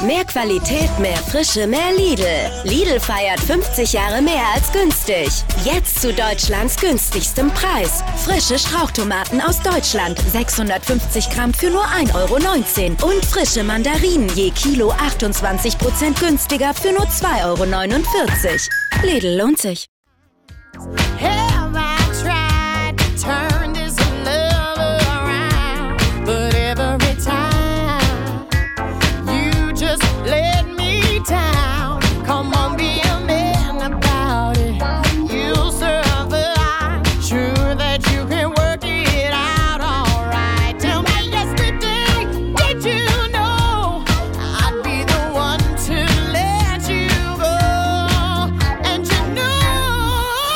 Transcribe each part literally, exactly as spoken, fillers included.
Mehr Qualität, mehr Frische, mehr Lidl. Lidl feiert fünfzig Jahre mehr als günstig. Jetzt zu Deutschlands günstigstem Preis. Frische Strauchtomaten aus Deutschland, sechshundertfünfzig Gramm für nur ein Euro neunzehn. Und frische Mandarinen je Kilo achtundzwanzig Prozent günstiger für nur zwei Euro neunundvierzig. Lidl lohnt sich. Have I tried to turn this love around? But every time you just let me down. Come on, be a man about it. You'll survive. Sure that you can work it out alright. Tell me yesterday, did you know I'd be the one to let you go? And you know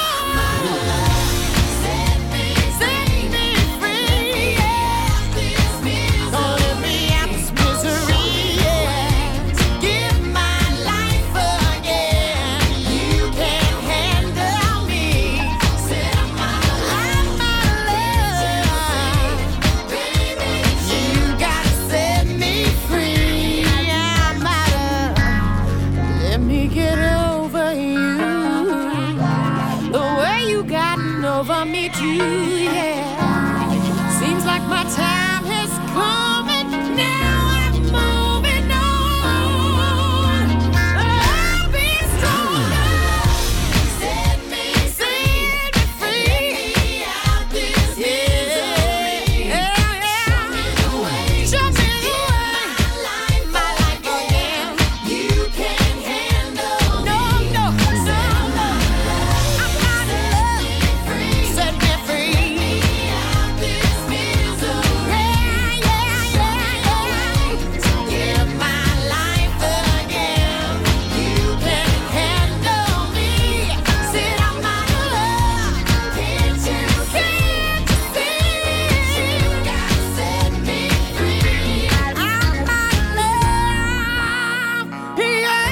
set me, set me free, yeah. Don't let me out this misery, yeah. Give my life again. You can't handle me. Set my life, my love, baby. You gotta set me free. I'm out of. Let me get over you. The way you gotten over me too, yeah. Seems like my time has come and now I'm moving on. I'll be stronger. Set me, set me free. Out this misery. Yeah, yeah. Show me the way. Show me the way. My life again. You can't handle no, no, no, no. I'm out of love. Set me free. Out this misery. Yeah, yeah, yeah, yeah. Give my life again. You can't handle me. Said I'm out of love. Can't you, can't you see? You gotta set me free. I'm out of love. Yeah.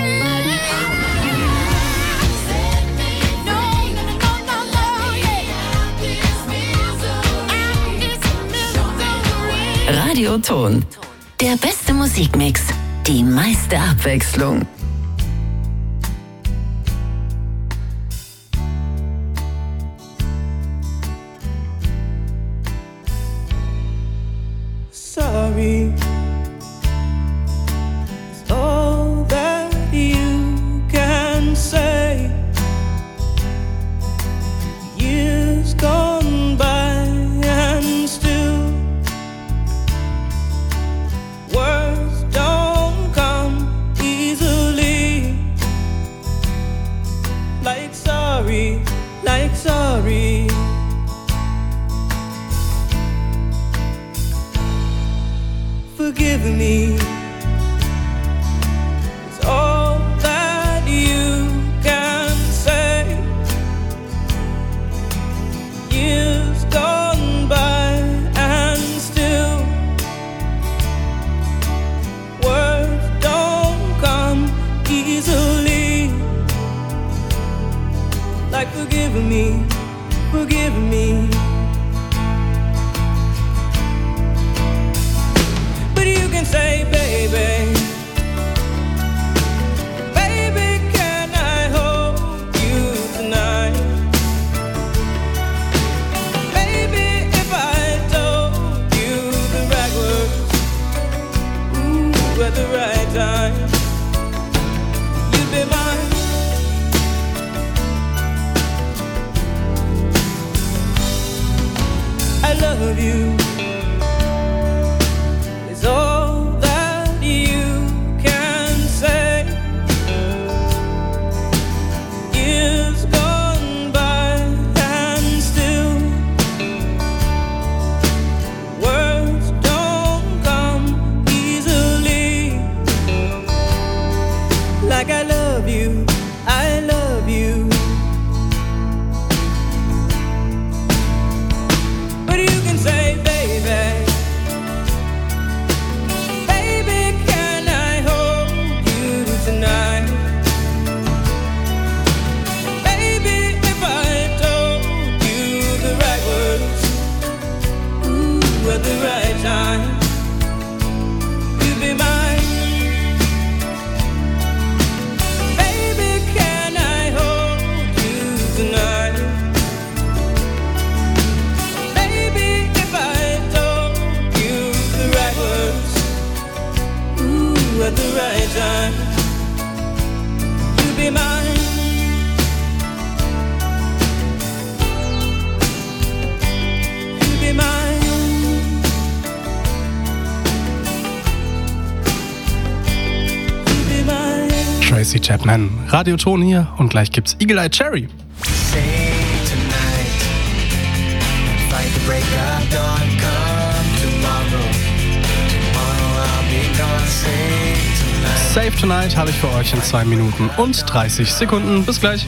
Set me free. No, no, no, no, yeah. Out this misery. Out this misery. Radioton. Der beste Musikmix. Die meiste Abwechslung. Sorry is all that you can say. Years gone by and still words don't come easily. Like sorry, like sorry. Forgive me. It's all that you can say. Years gone by and still words don't come easily. Like forgive me, forgive me. But you can say, baby, baby, can I hold you tonight? Baby, if I told you the right words, ooh, at the right time, you'd be mine. I love you. It's all that you can say. Years gone by and still words don't come easily. Like I love you, I love you. But you can say, baby, baby, can I hold you tonight? Baby, if I told you the right words, ooh, at the right time, you'd be mine. right time. You be mine. You be mine. You be mine. Tracy Chapman, Radioton hier und gleich gibt's Eagle Eye Cherry. Say tonight, fight the break of dawn, come tomorrow. Tomorrow I'll be gone. Say tonight. Save Tonight habe ich für euch in zwei Minuten und dreißig Sekunden. Bis gleich.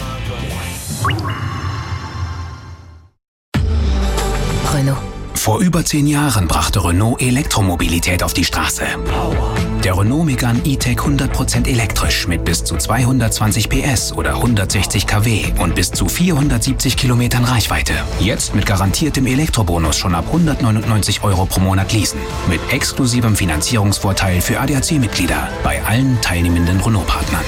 Renault. Vor über zehn Jahren brachte Renault Elektromobilität auf die Straße. Der Renault Megane E-Tech hundert Prozent elektrisch mit bis zu zweihundertzwanzig P S oder hundertsechzig Kilowatt und bis zu vierhundertsiebzig Kilometern Reichweite. Jetzt mit garantiertem Elektrobonus schon ab hundertneunundneunzig Euro pro Monat leasen. Mit exklusivem Finanzierungsvorteil für A D A C-Mitglieder bei allen teilnehmenden Renault-Partnern.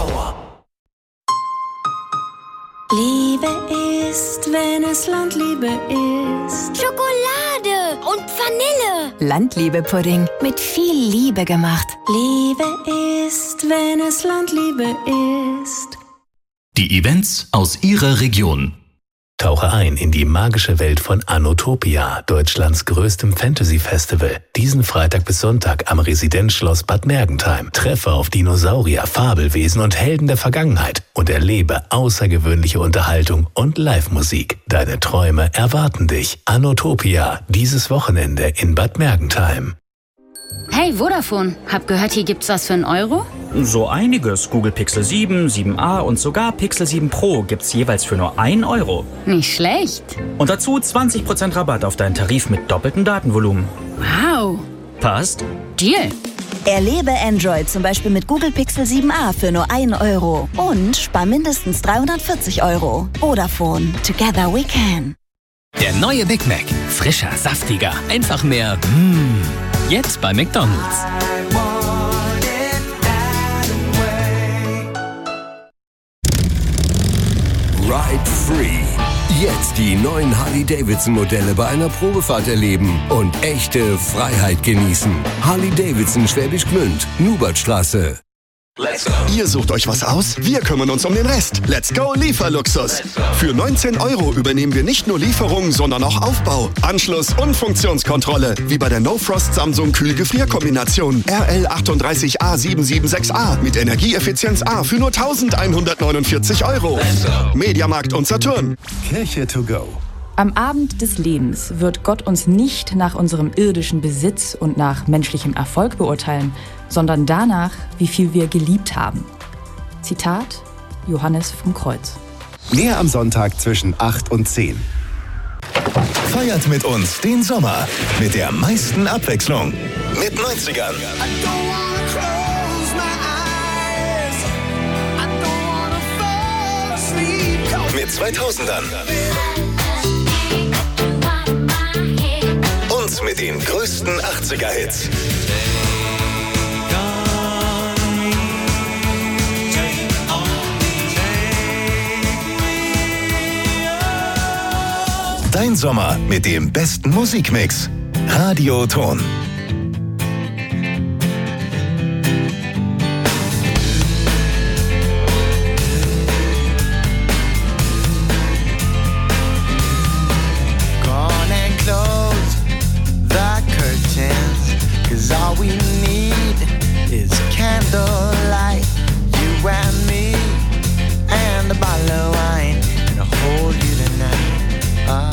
Liebe ist, wenn es Landliebe ist. Schokolade und Vanille. Landliebe-Pudding. Mit viel Liebe gemacht. Liebe ist, wenn es Landliebe ist. Die Events aus Ihrer Region. Tauche ein in die magische Welt von Anotopia, Deutschlands größtem Fantasy-Festival. Diesen Freitag bis Sonntag am Residenzschloss Bad Mergentheim. Treffe auf Dinosaurier, Fabelwesen und Helden der Vergangenheit und erlebe außergewöhnliche Unterhaltung und Live-Musik. Deine Träume erwarten dich. Anotopia, dieses Wochenende in Bad Mergentheim. Hey Vodafone, hab gehört, hier gibt's was für einen Euro? So einiges. Google Pixel sieben, sieben a und sogar Pixel sieben Pro gibt's jeweils für nur ein Euro. Nicht schlecht. Und dazu zwanzig Prozent Rabatt auf deinen Tarif mit doppeltem Datenvolumen. Wow. Passt? Deal. Erlebe Android zum Beispiel mit Google Pixel sieben a für nur ein Euro. Und spar mindestens dreihundertvierzig Euro. Vodafone. Together we can. Der neue Big Mac. Frischer, saftiger, einfach mehr mm. Jetzt bei McDonald's. Ride Free. Jetzt die neuen Harley-Davidson-Modelle bei einer Probefahrt erleben und echte Freiheit genießen. Harley-Davidson Schwäbisch Gmünd, Nubertstraße. Let's go. Ihr sucht euch was aus? Wir kümmern uns um den Rest. Let's go Lieferluxus. Für neunzehn Euro übernehmen wir nicht nur Lieferungen, sondern auch Aufbau, Anschluss und Funktionskontrolle. Wie bei der No-Frost Samsung Kühl-Gefrier-Kombination R L achtunddreißig A sieben sieben sechs A mit Energieeffizienz A für nur eintausendeinhundertneunundvierzig Euro. Mediamarkt und Saturn. Kirche to go. Am Abend des Lebens wird Gott uns nicht nach unserem irdischen Besitz und nach menschlichem Erfolg beurteilen, sondern danach, wie viel wir geliebt haben. Zitat Johannes vom Kreuz. Mehr am Sonntag zwischen acht und zehn. Feiert mit uns den Sommer mit der meisten Abwechslung. Mit neunzigern. Mit zweitausendern. Und mit den größten achtziger-Hits. Dein Sommer mit dem besten Musikmix. Radioton. Gone and close the curtains, 'cause all we need is candlelight. You and me and a bottle of wine, and I'll hold you tonight. Uh,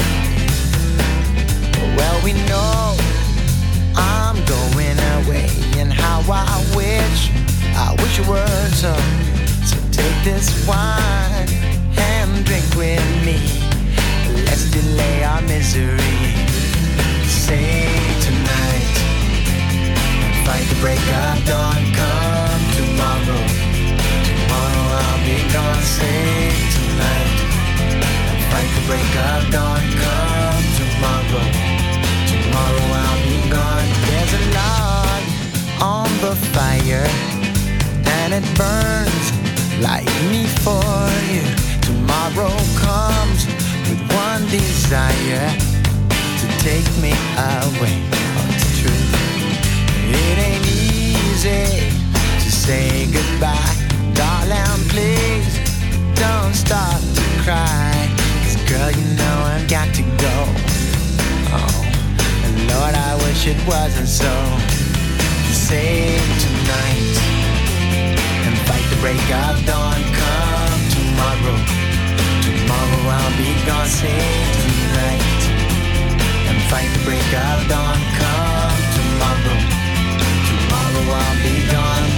well, we know I'm going away, and how I wish, I wish it were so. So take this wine and drink with me. Let's delay our misery. Say tonight, fight the break of dawn. Come tomorrow, tomorrow I'll be gone. Say tonight, fight the break of dawn. Come tomorrow, tomorrow I'll be gone. There's a log on the fire, and it burns like me for you. Tomorrow comes with one desire, to take me away. Oh, it's true. It ain't easy to say goodbye. Darling, please don't start to cry. 'Cause girl, you know I've got to go. Oh, and Lord, I wish it wasn't so. Save tonight and fight the break of dawn. Come tomorrow, tomorrow I'll be gone. Save tonight and fight the break of dawn. Come tomorrow, tomorrow I'll be gone.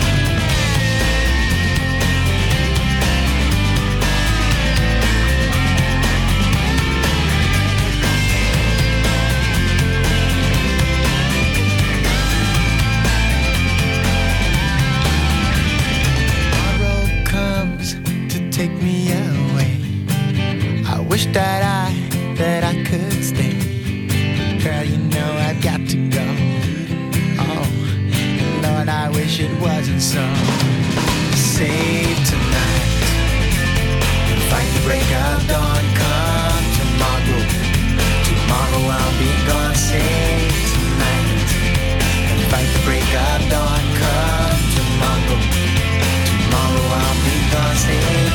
Take me away. I wish that I, that I could stay. Girl, you know I've got to go. Oh, Lord, I wish it wasn't so. Save tonight and fight the break of dawn. Come tomorrow, tomorrow I'll be gone. Save tonight and fight the break of dawn. Come tomorrow, tomorrow I'll be gone. Save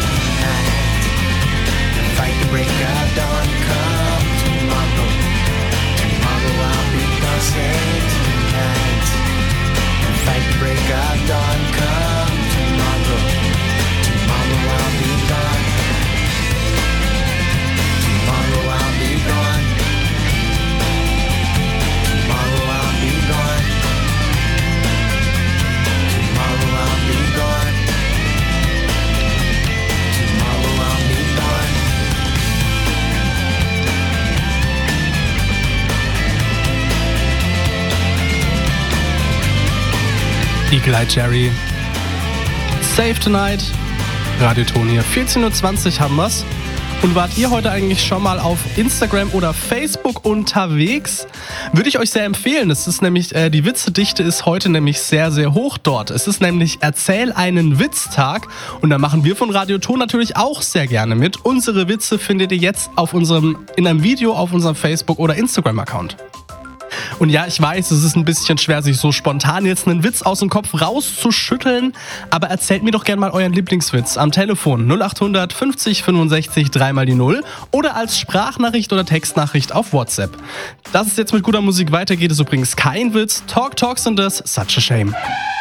fight the break of dawn. Come tomorrow, tomorrow I'll be gone. Save tonight and fight the break of dawn. Come tomorrow, tomorrow I'll be gone. Tomorrow I'll be gone. Tomorrow I'll be gone. Tomorrow I'll be gone. Tomorrow I'll be gone. Eagle Eye Cherry. Save Tonight. Radioton hier. vierzehn Uhr zwanzig haben wir's. Und wart ihr heute eigentlich schon mal auf Instagram oder Facebook unterwegs? Würde ich euch sehr empfehlen. Es ist nämlich, äh, die Witzedichte ist heute nämlich sehr, sehr hoch dort. Es ist nämlich Erzähl einen Witztag. Und da machen wir von Radioton natürlich auch sehr gerne mit. Unsere Witze findet ihr jetzt auf unserem, in einem Video auf unserem Facebook- oder Instagram-Account. Und ja, ich weiß, es ist ein bisschen schwer, sich so spontan jetzt einen Witz aus dem Kopf rauszuschütteln, aber erzählt mir doch gerne mal euren Lieblingswitz am Telefon null acht hundert fünfzig fünfundsechzig drei mal die null oder als Sprachnachricht oder Textnachricht auf WhatsApp. Dass es jetzt mit guter Musik weitergeht, ist übrigens kein Witz. Talk Talks and this, such a shame.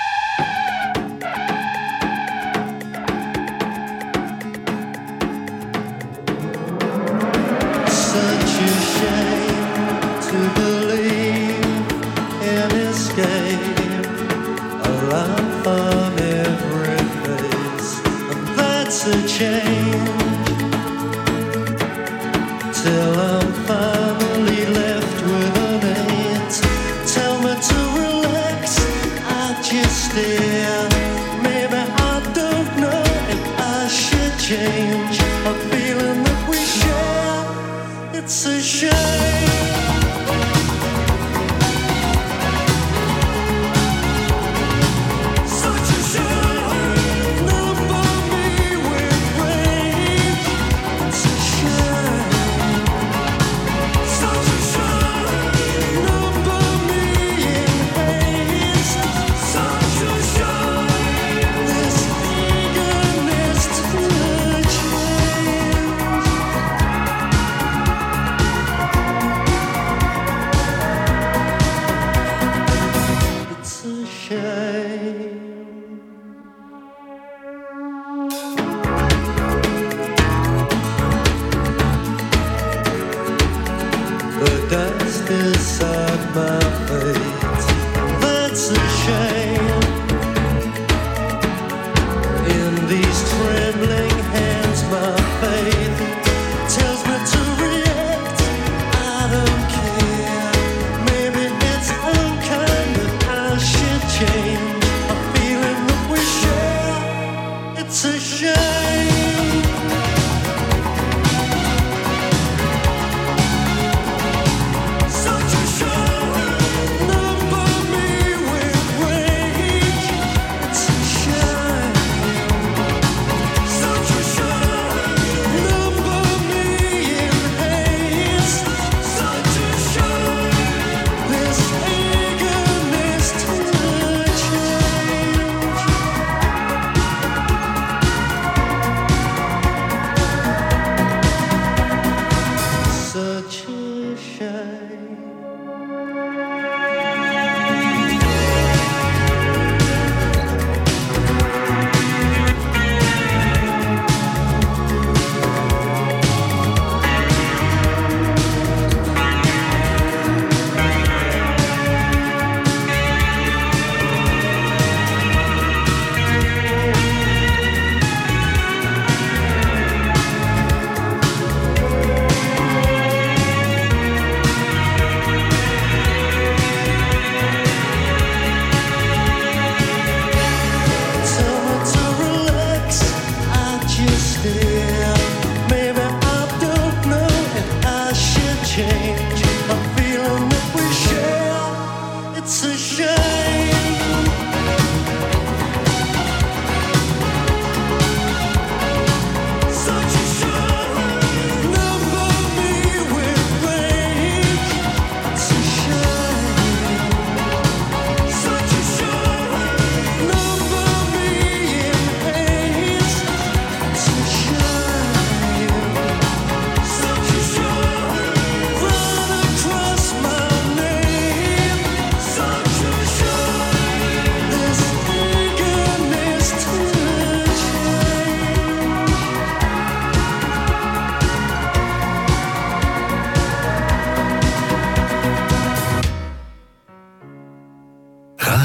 Till I'm finally left with an eight. Tell me to relax, I just stare. Maybe I don't know if I should change a feeling that we share. It's a shame.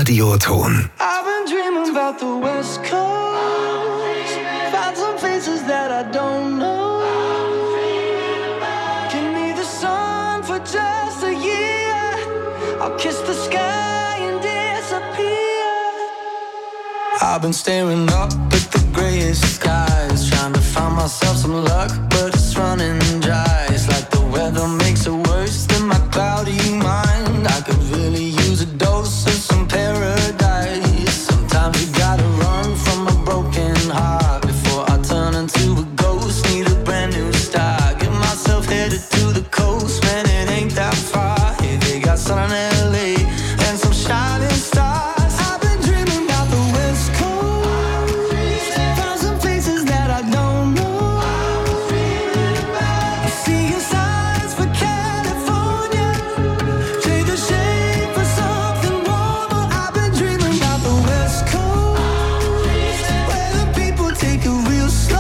Radioton. I've been dreaming about the West Coast. Found some faces that I don't know. Give me the sun for just a year. I'll kiss the sky and disappear. I've been staring up at the grayest skies, trying to find myself some luck, but it's running dry. It's like the weather makes it worse than my cloudy mind. I could really use a dose of some paradise. Sometimes you gotta run from a broken heart before I turn into a ghost. Need a brand new start. Get myself headed to the coast, man, it ain't that far. Hey, they got sun in L A and some shining stars. I've been dreaming about the West Coast. Found some faces that I don't know. Seeing signs for California. Trade the shade for something warmer. I've been dreaming about the West Coast, where the people take it real slow.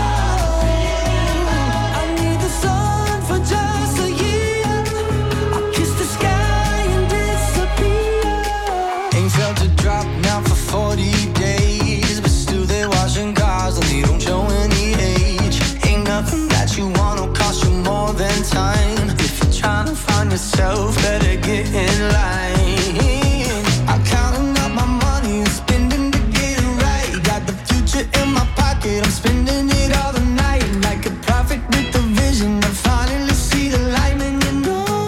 I need the sun for just a year. I'll kiss the sky and disappear. Ain't felt a drop now for forty days, but still they're washing cars and they don't show any age. Ain't nothing that you want will cost you more than time. If you're trying to find yourself, better get in line. I'm counting up my money and spending to get it right. Got the future in my pocket, I'm spending it all the night. Like a prophet with a vision, I finally see the light, and you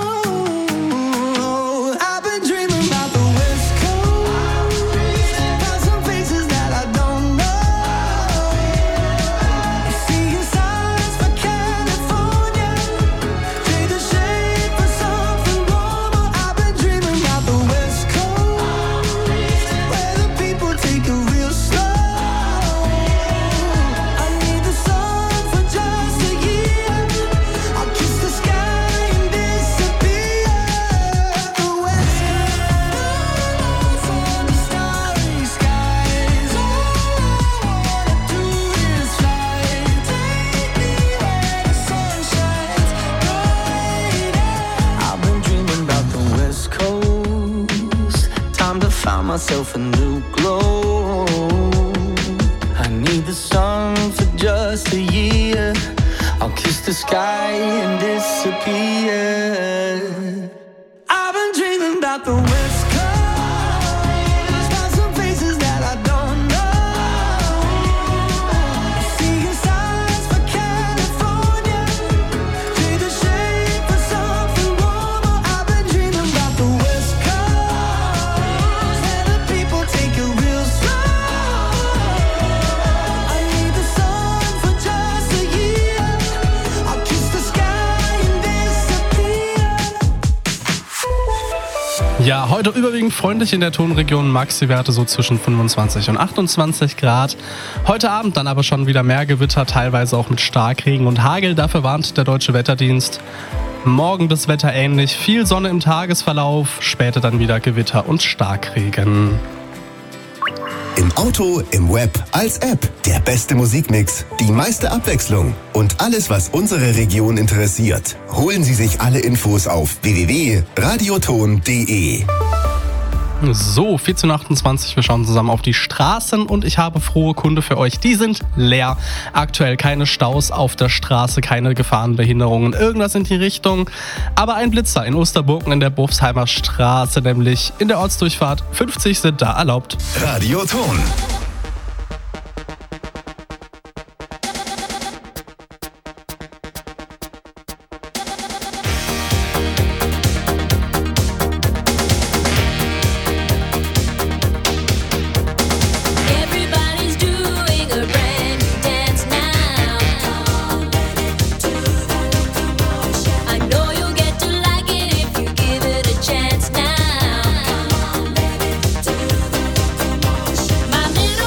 know I've been dreaming about the West Coast. Found some faces that I don't know. Seeing signs for California. Trade the shade for something warmer. I've been dreaming about the West Coast, where the people take it real slow. I need the sun for just a year. I'll kiss the sky and disappear. The West Coast on the starry skies. All I wanna do is fly. Take me where the sun shines bright. I've been dreaming about the West Coast. Time to find myself a new glow. I need the sun for just a year. I'll kiss the sky and disappear. I've been dreaming about the West Coast. Found some faces that I don't know. Seeing signs for California. Trade the shade for something warmer. I've been dreaming about the West Coast, where the people take it real slow. I need the sun for just a year. I'll kiss the sky and disappear. Ja, heute überwiegend freundlich in der Tonregion, Maxi-Werte so zwischen fünfundzwanzig und achtundzwanzig Grad. Heute Abend dann aber schon wieder mehr Gewitter, teilweise auch mit Starkregen und Hagel. Dafür warnt der Deutsche Wetterdienst. Morgen das Wetter ähnlich, viel Sonne im Tagesverlauf, später dann wieder Gewitter und Starkregen. Im Auto, im Web, als App. Der beste Musikmix, die meiste Abwechslung und alles, was unsere Region interessiert. Holen Sie sich alle Infos auf w w w punkt radioton punkt d e. So, vierzehn Uhr achtundzwanzig, wir schauen zusammen auf die Straßen und ich habe frohe Kunde für euch. Die sind leer. Aktuell keine Staus auf der Straße, keine Gefahrenbehinderungen, irgendwas in die Richtung. Aber ein Blitzer in Osterburken in der Bofsheimer Straße, nämlich in der Ortsdurchfahrt. fünfzig sind da erlaubt. Radioton. Everybody's doing a brand new dance now. I know you'll get to like it if you give it a chance now. My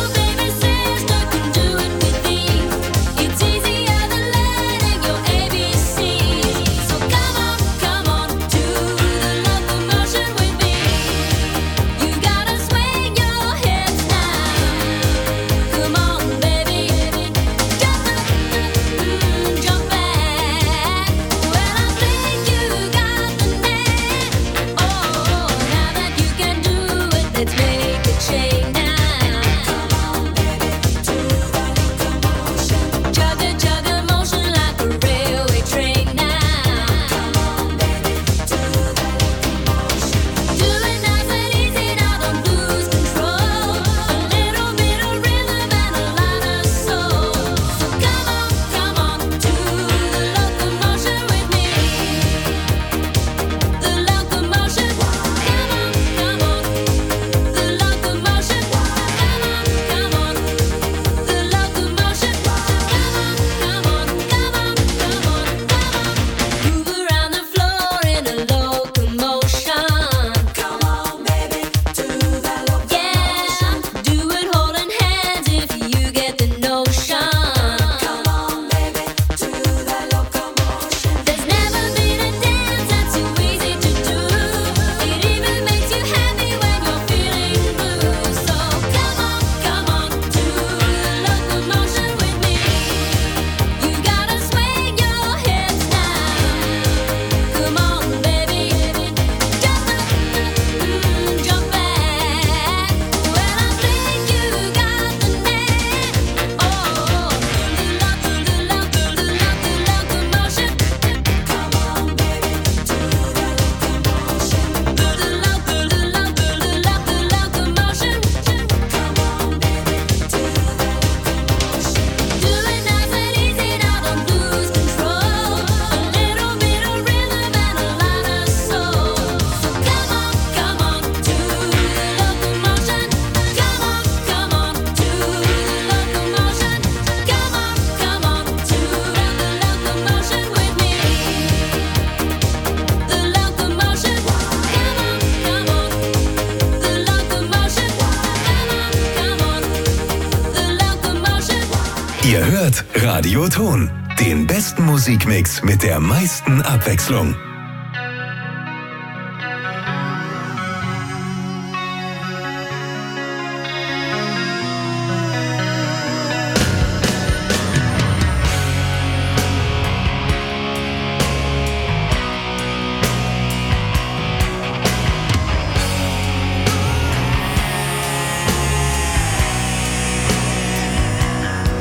Ihr hört Radio Ton, den besten Musikmix mit der meisten Abwechslung.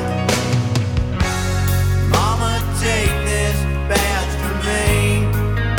Mama, take this badge from me.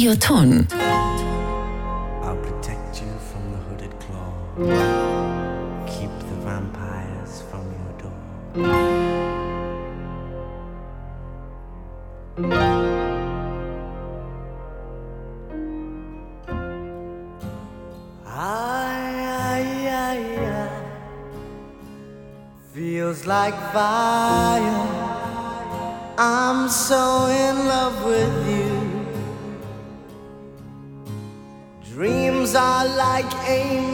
Radioton. I'll protect you from the hooded claw. Keep the vampires from your door. I, I, I, I feels like fire. I'm so in love with you. Dreams are like angels.